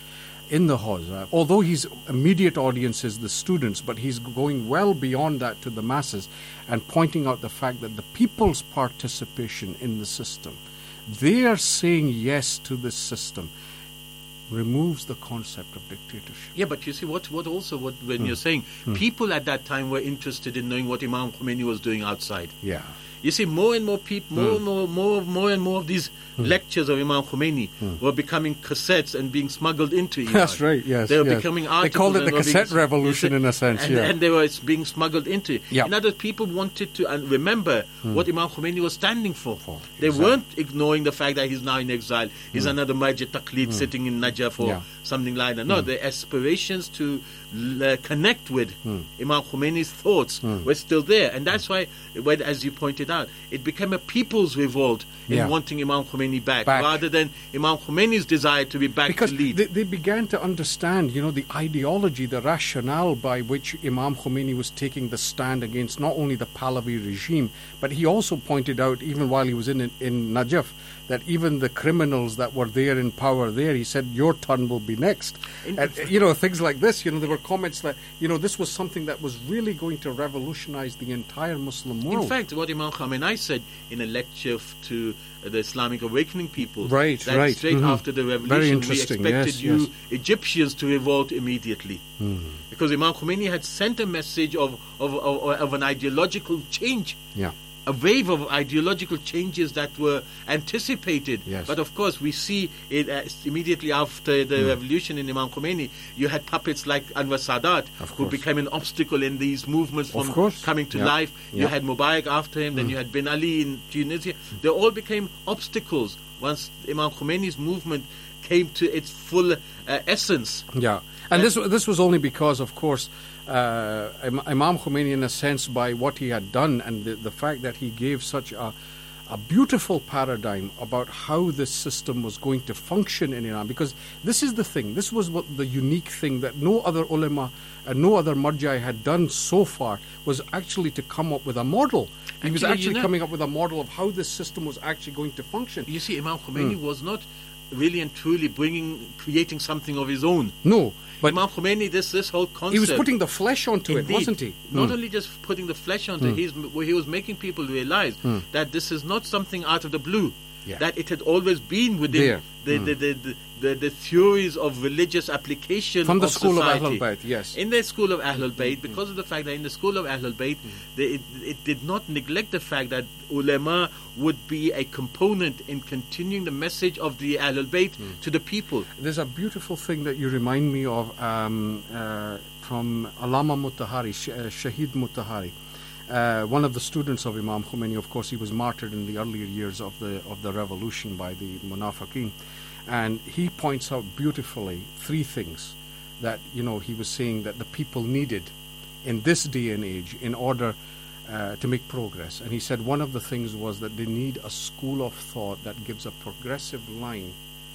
in the Hawz. Uh, although his immediate audience is the students, but he's going well beyond that to the masses and pointing out the fact that the people's participation in the system, they are saying yes to this system, removes the concept of dictatorship. Yeah, but you see, what, what also, what when Hmm. you're saying, Hmm. people at that time were interested in knowing what Imam Khomeini was doing outside. Yeah. You see, more and more people, more Hmm. and more, more, more and more of these Hmm. lectures of Imam Khomeini Hmm. were becoming cassettes and being smuggled into Iran. That's right, yes. They were yes. becoming They articles. called it and the were cassette being- revolution in a sense, and, yeah. and they were being smuggled into. Yeah. In other words, people wanted to uh, remember Hmm. what Imam Khomeini was standing for. They exactly. weren't ignoring the fact that he's now in exile. He's Hmm. another Majid Taqlid Hmm. sitting in Najaf or Yeah. something like that. No, Hmm. the aspirations to uh, connect with Hmm. Imam Khomeini's thoughts Hmm. were still there. And that's why, when, as you pointed out, it became a people's revolt in Yeah. wanting Imam Khomeini back, Back. rather than Imam Khomeini's desire to be back Because to lead. they, they began to understand, you know, the ideology, the rationale by which Imam Khomeini was taking the stand against not only the Pahlavi regime, but he also pointed out, even while he was in in Najaf, that even the criminals that were there in power there, he said, your turn will be next. In- And, you know, things like this, you know, there were comments that, you know, this was something that was really going to revolutionize the entire Muslim world. In fact, what Imam Khamenei said in a lecture f- to uh, the Islamic Awakening people, Right, that right. straight Mhm. after the Very revolution, we interesting, expected yes, you yes. Egyptians to revolt immediately. Mhm. Because Imam Khomeini had sent a message of, of, of, of an ideological change. Yeah. A wave of ideological changes that were anticipated. Yes. But of course, we see it uh, immediately after the Mm. revolution in Imam Khomeini, you had puppets like Anwar Sadat, Of who course. became an obstacle in these movements Of from course. coming to Yeah. life. You Yeah. had Mubarak after him, then Mm. you had Ben Ali in Tunisia. They all became obstacles once Imam Khomeini's movement came to its full uh, essence. Yeah, and this this was only because, of course, uh, Im- Imam Khomeini, in a sense, by what he had done and the, the fact that he gave such a a beautiful paradigm about how this system was going to function in Iran. Because this is the thing, this was what the unique thing that no other ulama and no other marja had done so far, was actually to come up with a model. He was Actually, you actually know- coming up with a model of how this system was actually going to function. You see, Imam Khomeini Mm. was not really and truly bringing, creating something of his own. No, but Imam Khomeini, this this whole concept. he was putting the flesh onto Indeed. it, wasn't he? Not Mm. only just putting the flesh onto it, Mm. he's, he was making people realize Mm. that this is not something out of the blue. Yeah. That it had always been within There. the, Mm. the, the, the, the, the theories of religious application From the of school society. of Ahlul Bayt, yes. In the school of Ahlul Bayt, because of the fact that in the school of Ahlul Bayt, Mm. they, it, it did not neglect the fact that ulama would be a component in continuing the message of the Ahlul Bayt Mm. to the people. There's a beautiful thing that you remind me of um, uh, from Allama Mutahari, Sh- uh, Shahid Mutahari, uh, one of the students of Imam Khomeini. Of course, he was martyred in the earlier years of the of the revolution by the Munafiqeen, and he points out beautifully three things that you know he was saying that the people needed in this day and age in order uh, to make progress. And he said one of the things was that they need a school of thought that gives a progressive line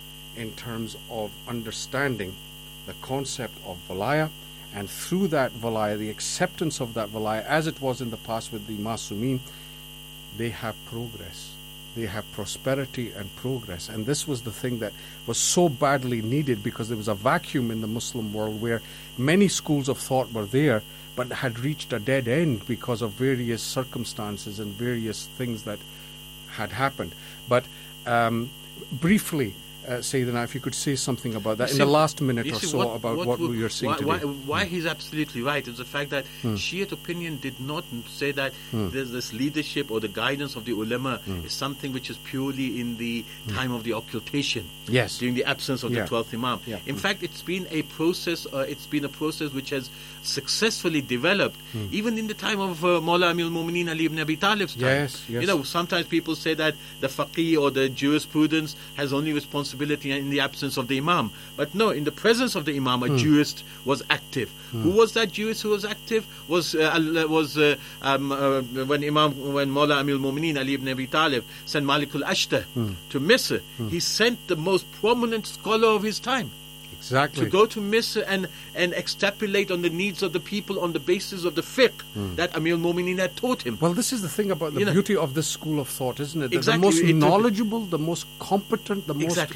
in terms of understanding the concept of Valaya, and through that Valaya, the acceptance of that Valaya, as it was in the past with the Masumeen, they have progress. They have prosperity and progress. And this was the thing that was so badly needed, because there was a vacuum in the Muslim world where many schools of thought were there, but had reached a dead end because of various circumstances and various things that had happened. But um, briefly, uh, Sayyidina, if you could say something about that You in see- the last minute you or see, so about what, would- we are saying why, today. why, why he's absolutely right is the fact that Hmm. Shiite opinion did not say that Hmm. there's this leadership or the guidance of the ulama Hmm. is something which is purely in the time of the occultation. Yes. During the absence of Yeah. the twelfth Imam. Yeah. In Hmm. fact, it's been a process. Uh, it's been a process which has successfully developed, Hmm. even in the time of uh, Mawla Amir al-Mu'mineen Ali ibn Abi Talib's time. Yes, yes. You know, sometimes people say that the faqih or the jurisprudence has only responsibility in the absence of the imam. But no, in the presence of the imam, a Hmm. jurist was active. Hmm. Who was that jurist who was active? Was uh, al- was uh, um, uh, when Imam, when Mawla Amir al-Mu'mineen Ali ibn Abi Talib sent Malik al-Ashtar Hmm. to Misr, Hmm. he sent the most prominent scholar of his time. Exactly. To go to Misr and, and extrapolate on the needs of the people on the basis of the fiqh Hmm. that Amir al-Mu'mineen had taught him. Well, this is the thing about the You know- beauty of this school of thought, isn't it? That Exactly. the most It- knowledgeable, the most competent, the most Exactly.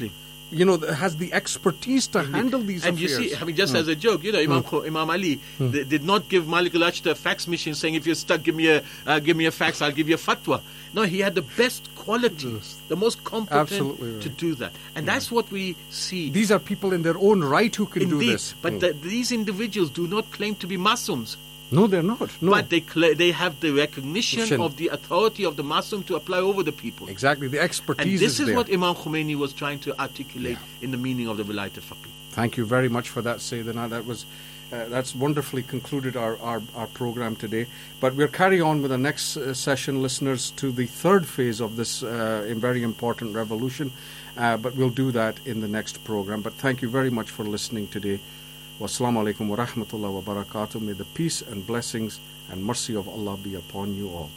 you know, has the expertise to handle these and affairs. And you see, I mean, just mm. as a joke, you know, Imam, mm. Imam Ali mm. th- did not give Malik al-Ashtar a fax machine saying, if you're stuck, give me a uh, give me a fax, I'll give you a fatwa. No, he had the best qualities, the most competent right. to do that. And yeah. that's what we see. These are people in their own right who can Indeed, do this. But mm. the, these individuals do not claim to be Masums. No, they're not. No. But they cl- they have the recognition Shin. of the authority of the Masum to apply over the people. Exactly, the expertise is And this is, is what Imam Khomeini was trying to articulate yeah. in the meaning of the Vilayat al-Faqih. Thank you very much for that, Sayyidina. That was, uh, that's wonderfully concluded our, our, our program today. But we'll carry on with the next uh, session, listeners, to the third phase of this uh, very important revolution. Uh, but we'll do that in the next program. But thank you very much for listening today. Wassalamu alaikum wa rahmatullahi wa barakatuh. May the peace and blessings and mercy of Allah be upon you all.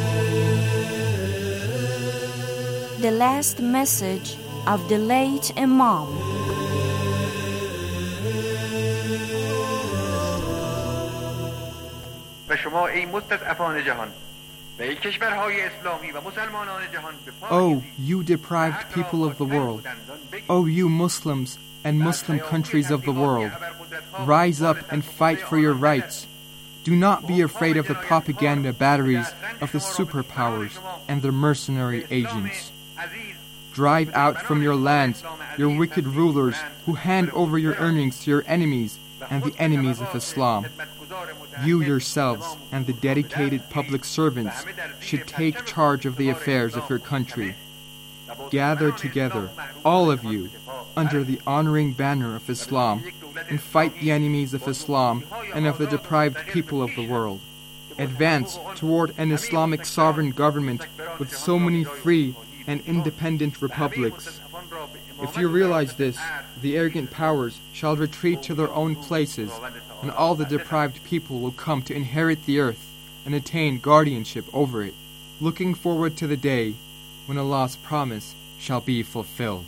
The last message of the late Imam. و شما ای مستضعفان جهان و ای کشورهای اسلامی و مسلمانان جهان Oh, you deprived people of the world. Oh, you Muslims and Muslim countries of the world, rise up and fight for your rights. Do not be afraid of the propaganda batteries of the superpowers and their mercenary agents. Drive out from your lands your wicked rulers who hand over your earnings to your enemies and the enemies of Islam. You yourselves and the dedicated public servants should take charge of the affairs of your country. Gather together, all of you, under the honoring banner of Islam, and fight the enemies of Islam and of the deprived people of the world. Advance toward an Islamic sovereign government with so many free and independent republics. If you realize this, the arrogant powers shall retreat to their own places, and all the deprived people will come to inherit the earth and attain guardianship over it, looking forward to the day when Allah's promise shall be fulfilled.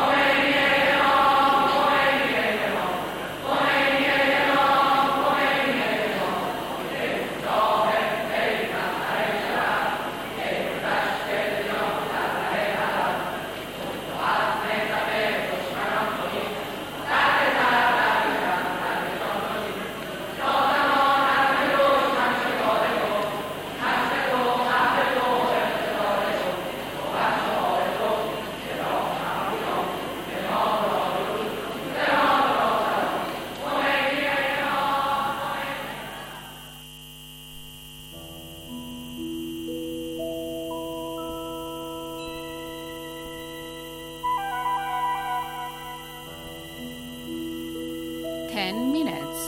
Ten minutes.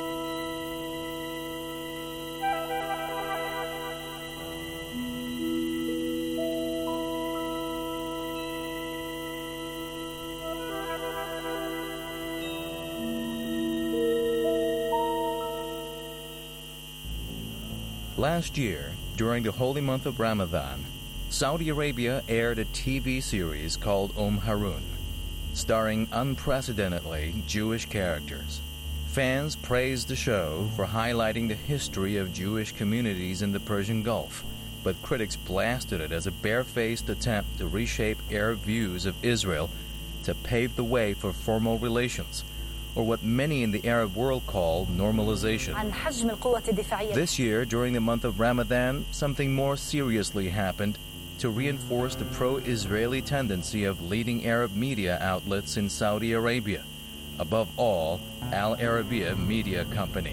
Last year, during the holy month of Ramadan, Saudi Arabia aired a T V series called Om Harun, starring unprecedentedly Jewish characters. Fans praised the show for highlighting the history of Jewish communities in the Persian Gulf, but critics blasted it as a barefaced attempt to reshape Arab views of Israel to pave the way for formal relations, or what many in the Arab world call normalization. This year, during the month of Ramadan, something more seriously happened to reinforce the pro-Israeli tendency of leading Arab media outlets in Saudi Arabia, above all, Al Arabiya Media Company.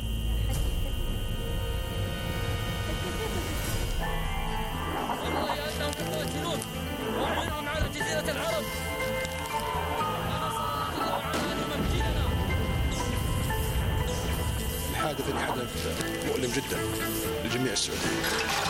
الحادث اللي حدث مؤلم جدا لجميع السعوديين.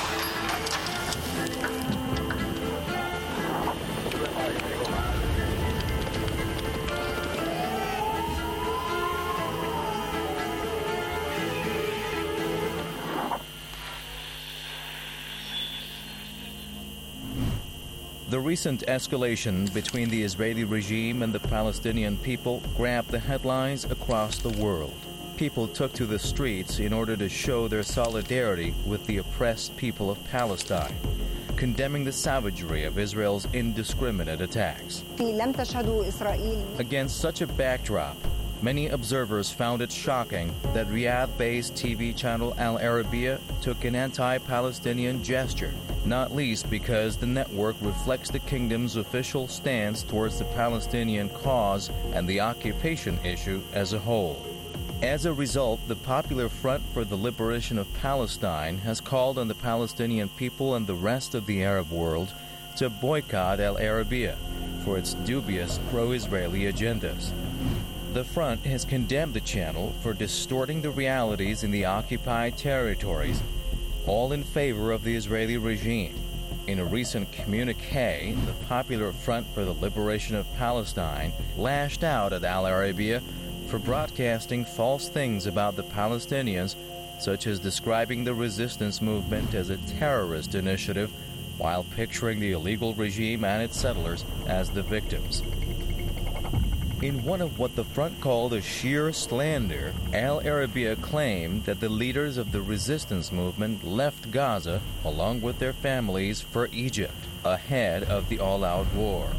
The recent escalation between the Israeli regime and the Palestinian people grabbed the headlines across the world. People took to the streets in order to show their solidarity with the oppressed people of Palestine. condemning the savagery of Israel's indiscriminate attacks. Against such a backdrop, many observers found it shocking that Riyadh-based T V channel Al Arabiya took an anti-Palestinian gesture, not least because the network reflects the kingdom's official stance towards the Palestinian cause and the occupation issue as a whole. As a result, the Popular Front for the Liberation of Palestine has called on the Palestinian people and the rest of the Arab world to boycott Al Arabiya for its dubious pro-Israeli agendas. The front has condemned the channel for distorting the realities in the occupied territories, all in favor of the Israeli regime. In a recent communique, the Popular Front for the Liberation of Palestine lashed out at Al Arabiya for broadcasting false things about the Palestinians, such as describing the resistance movement as a terrorist initiative while picturing the illegal regime and its settlers as the victims. In one of what the front called a sheer slander, Al Arabiya claimed that the leaders of the resistance movement left Gaza, along with their families, for Egypt, ahead of the all-out war.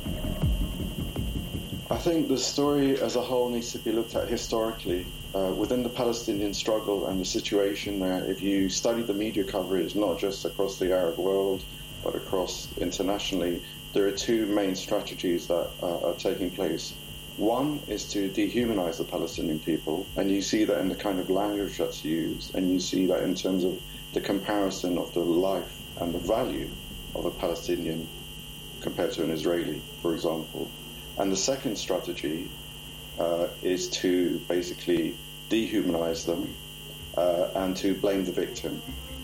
I think the story as a whole needs to be looked at historically. Uh, within the Palestinian struggle and the situation there, if you study the media coverage, not just across the Arab world, but across internationally, there are two main strategies that uh, are taking place. One is to dehumanize the Palestinian people, and you see that in the kind of language that's used, and you see that in terms of the comparison of the life and the value of a Palestinian compared to an Israeli, for example. And the second strategy uh, is to basically dehumanize them uh, and to blame the victim.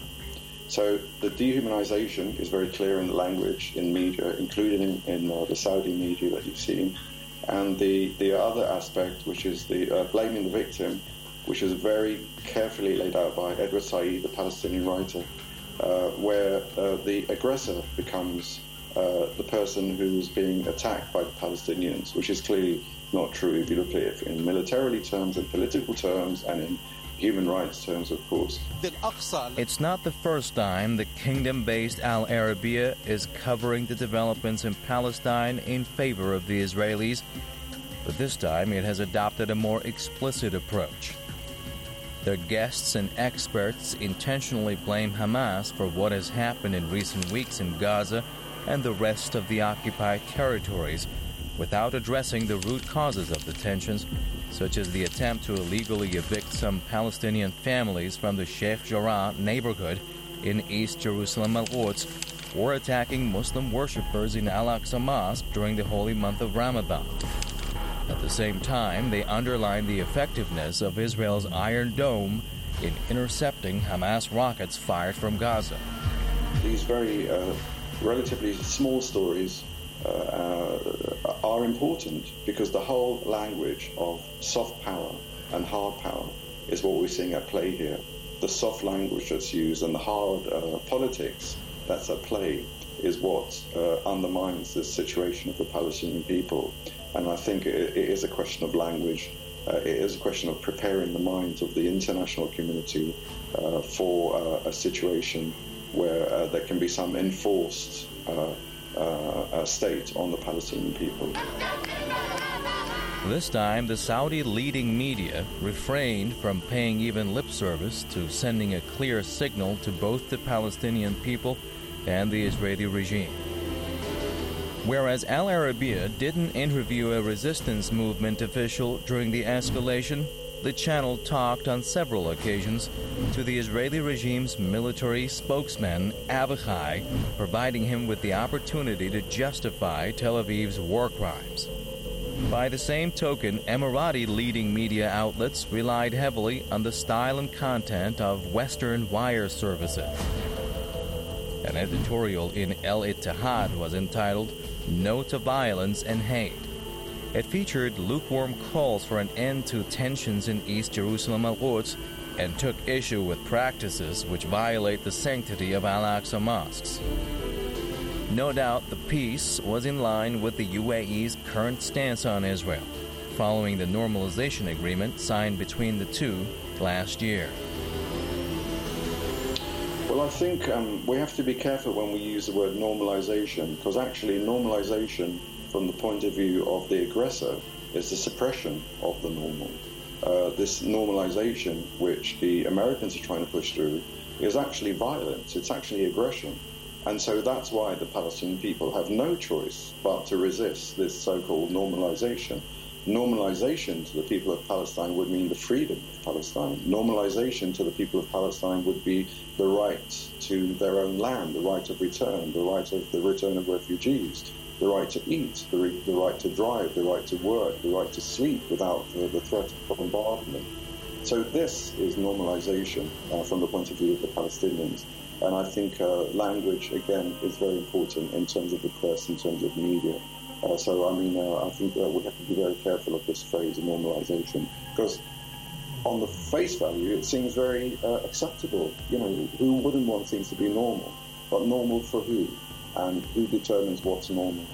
So the dehumanization is very clear in the language, in media, including in, in uh, the Saudi media that you've seen. And the, the other aspect, which is the uh, blaming the victim, which is very carefully laid out by Edward Said, the Palestinian writer, uh, where uh, the aggressor becomes Uh, the person who's being attacked by the Palestinians, which is clearly not true if you look at it in militarily terms, in political terms, and in human rights terms, of course. It's not the first time the kingdom-based Al Arabiya is covering the developments in Palestine in favor of the Israelis, but this time it has adopted a more explicit approach. Their guests and experts intentionally blame Hamas for what has happened in recent weeks in Gaza and the rest of the occupied territories, without addressing the root causes of the tensions, such as the attempt to illegally evict some Palestinian families from the Sheikh Jarrah neighborhood in East Jerusalem Al-Quds, or attacking Muslim worshippers in Al-Aqsa Mosque during the holy month of Ramadan. At the same time, they underline the effectiveness of Israel's Iron Dome in intercepting Hamas rockets fired from Gaza. These very uh, relatively small stories uh, uh, are important because the whole language of soft power and hard power is what we're seeing at play here. The soft language that's used and the hard uh, politics that's at play is what uh, undermines the situation of the Palestinian people. And I think it, it is a question of language. Uh, it is a question of preparing the minds of the international community uh, for uh, a situation where uh, there can be some enforced uh, uh, state on the Palestinian people. This time, the Saudi leading media refrained from paying even lip service to sending a clear signal to both the Palestinian people and the Israeli regime. Whereas Al Arabiya didn't interview a resistance movement official during the escalation, the channel talked on several occasions to the Israeli regime's military spokesman, Avichai, providing him with the opportunity to justify Tel Aviv's war crimes. By the same token, Emirati leading media outlets relied heavily on the style and content of Western wire services. An editorial in El Ittihad was entitled No to Violence and Hate. It featured lukewarm calls for an end to tensions in East Jerusalem Al-Quds and took issue with practices which violate the sanctity of Al-Aqsa mosques. No doubt the piece was in line with the U A E's current stance on Israel, following the normalization agreement signed between the two last year. Well, I think um, we have to be careful when we use the word normalization, because actually normalization, from the point of view of the aggressor, is the suppression of the normal. Uh, this normalization, which the Americans are trying to push through, is actually violence. It's actually aggression. And so that's why the Palestinian people have no choice but to resist this so-called normalization. Normalization to the people of Palestine would mean the freedom of Palestine. Normalization to the people of Palestine would be the right to their own land, the right of return, the right of the return of refugees, the right to eat, the, re- the right to drive, the right to work, the right to sleep without uh, the threat of bombardment. So this is normalization uh, from the point of view of the Palestinians. And I think uh, language, again, is very important in terms of the press, in terms of media. Uh, so, I mean, uh, I think uh, we have to be very careful of this phrase, normalization, because on the face value, it seems very uh, acceptable. You know, who wouldn't want things to be normal? But normal for who? And who determines what's normal?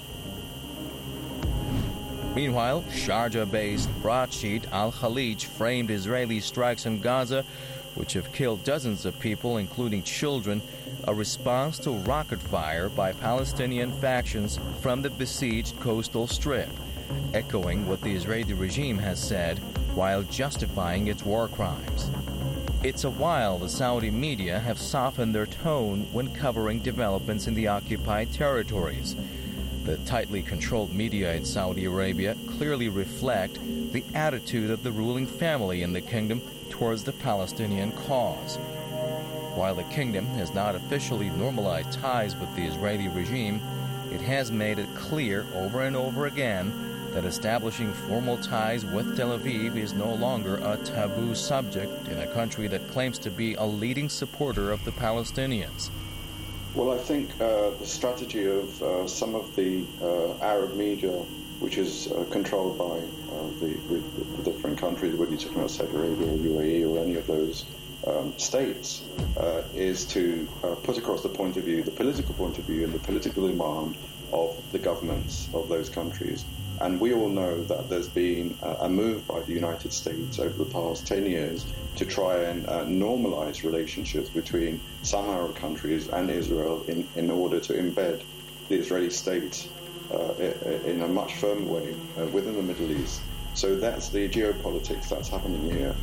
Meanwhile, Sharjah-based broadsheet Al-Khalij framed Israeli strikes in Gaza, which have killed dozens of people, including children, a response to rocket fire by Palestinian factions from the besieged coastal strip, echoing what the Israeli regime has said while justifying its war crimes. It's a while the Saudi media have softened their tone when covering developments in the occupied territories. The tightly controlled media in Saudi Arabia clearly reflect the attitude of the ruling family in the kingdom towards the Palestinian cause. While the kingdom has not officially normalized ties with the Israeli regime, it has made it clear over and over again that establishing formal ties with Tel Aviv is no longer a taboo subject in a country that claims to be a leading supporter of the Palestinians. Well, I think uh, the strategy of uh, some of the uh, Arab media, which is uh, controlled by uh, the, the different countries, whether you're talking about Saudi Arabia or U A E or any of those um, states, uh, is to uh, put across the point of view, the political point of view and the political demand of the governments of those countries. And we all know that there's been a move by the United States over the past ten years to try and uh, normalize relationships between some Arab countries and Israel in, in order to embed the Israeli state uh, in a much firmer way uh, within the Middle East. So that's the geopolitics that's happening here.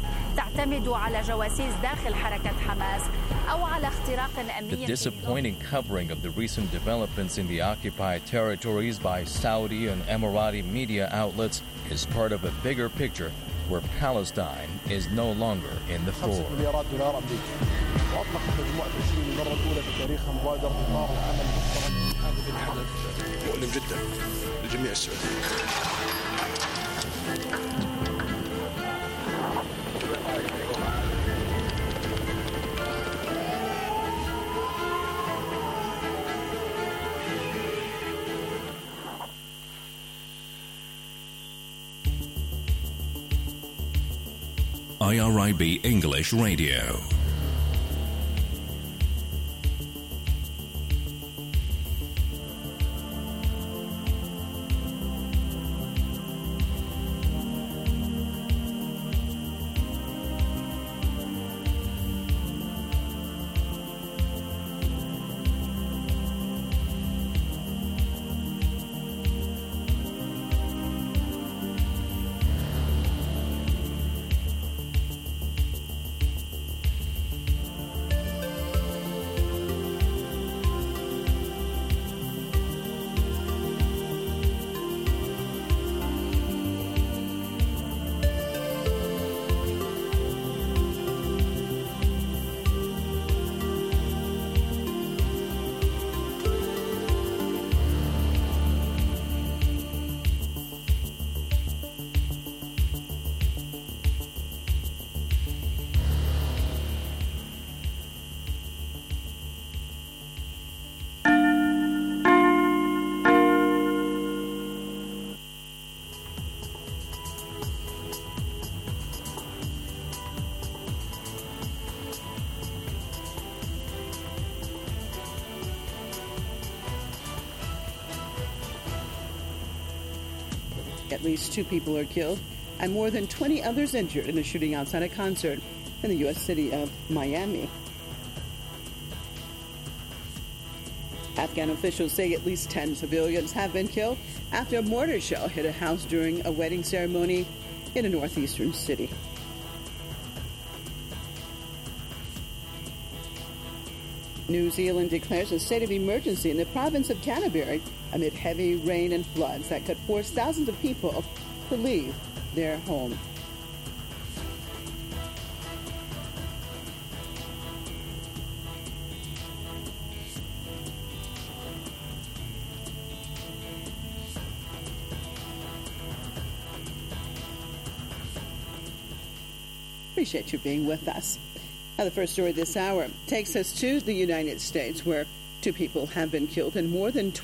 The disappointing covering of the recent developments in the occupied territories by Saudi and Emirati media outlets is part of a bigger picture where Palestine is no longer in the fore. مؤلم جدا لجميع السعوديين. I R I B English Radio. At least two people are killed and more than twenty others injured in a shooting outside a concert in the U S city of Miami. Afghan officials say at least ten civilians have been killed after a mortar shell hit a house during a wedding ceremony in a northeastern city. New Zealand declares a state of emergency in the province of Canterbury amid heavy rain and floods that could force thousands of people to leave their home. Appreciate you being with us. Now, the first story this hour takes us to the United States, where two people have been killed and more than